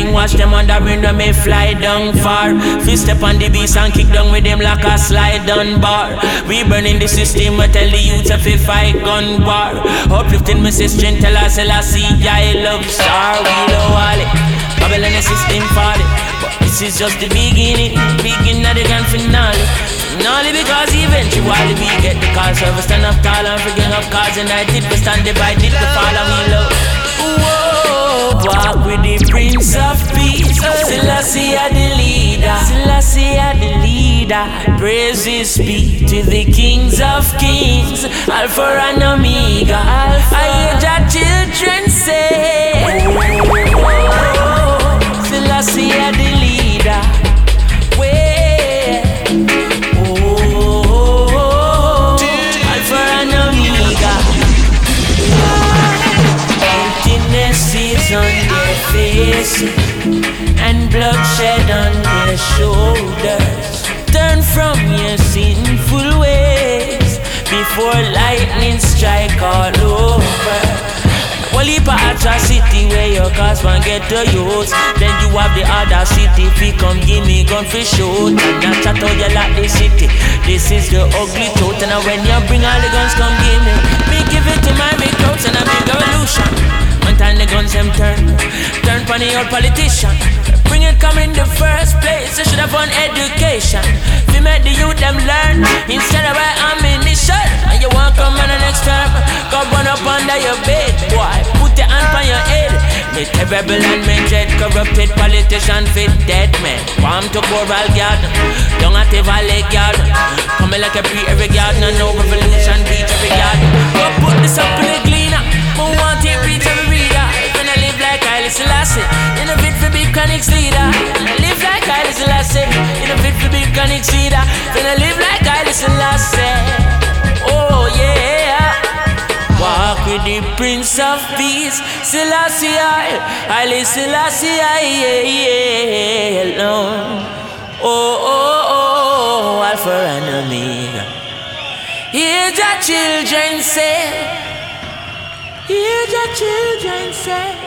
king, watch them wondering when me fly down far. Fist step on the beast and kick down with them like a slide down bar. We burning the system, I tell the youth if we fight gun war. Uplifting my sister, tell us Selassie, I love star. We love all it, Babylon the system folly. But this is just the beginning of the grand finale. Finale because eventually we get the call. So we stand up tall and forget of cause. And I did we stand divided to follow me love. Whoa, walk with the Prince of Peace. Selassie are the leader. Selassie are the leader. Praises be to the kings of kings, Alpha and Omega. I hear your children say, oh, Selassie are the leader. Where? Oh, Alpha and Omega. Emptiness is on their faces and bloodshed on their shoulders. Turn from your sinful ways before lightning strike all over. Well, if a atrocity where your cause one get to use, then you have the other city. If you come give me gun for shoot, and chat how you like the city. This is the ugly truth, and when you bring all the guns, come give me give it to my big crowds and a big revolution. One time the guns them turn for the old politician. Bring it come in the first place, you should have won education. We make the youth them learn instead of by ammunition. And you want come on the next term, go burn up under your bed, boy. Put your hand on your head. Me terrible and me dread, corrupted politician fit dead man. Farm to Coral Garden, down at the Valley Garden. Coming like a pre-every garden and no revolution beat every garden. Go put this up in the cleaner, who want it reach every reader. When I live like Haile Selassie, in a bit for big connects leader. When I live like Haile Selassie, in a bit for big connects leader. When I live like Haile Selassie, oh yeah. Walk with the Prince of Peace, Selassie Haile Selassie, yeah, alone. Oh, Alpha and Omega. Hear your children say, hear your children say.